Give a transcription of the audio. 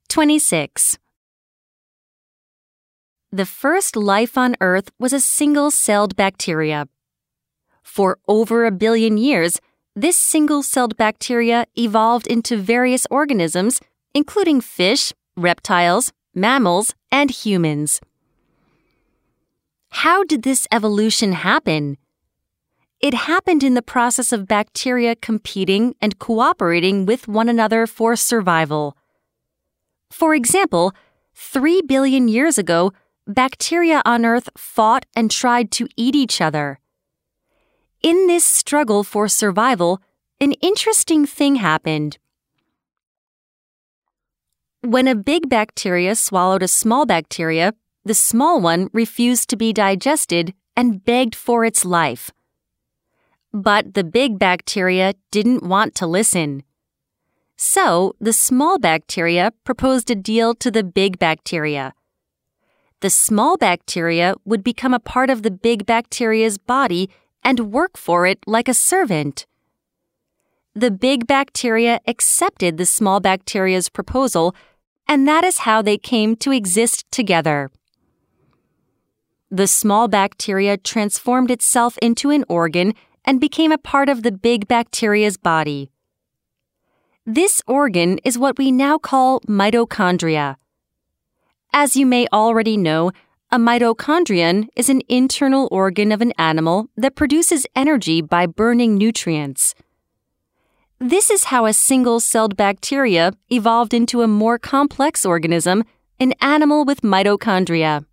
26. The first life on Earth was a single-celled bacteria. For over 1 billion years, this single-celled bacteria evolved into various organisms, including fish, reptiles, mammals, and humans. How did this evolution happen? It happened in the process of bacteria competing and cooperating with one another for survival. For example, 3 billion years ago, bacteria on Earth fought and tried to eat each other. In this struggle for survival, an interesting thing happened. When a big bacteria swallowed a small bacteria, the small one refused to be digested and begged for its life. But the big bacteria didn't want to listen. So, the small bacteria proposed a deal to the big bacteria. The small bacteria would become a part of the big bacteria's body and work for it like a servant. The big bacteria accepted the small bacteria's proposal, and that is how they came to exist together. The small bacteria transformed itself into an organ and became a part of the big bacteria's body. This organ is what we now call mitochondria. As you may already know, a mitochondrion is an internal organ of an animal that produces energy by burning nutrients. This is how a single-celled bacteria evolved into a more complex organism, an animal with mitochondria.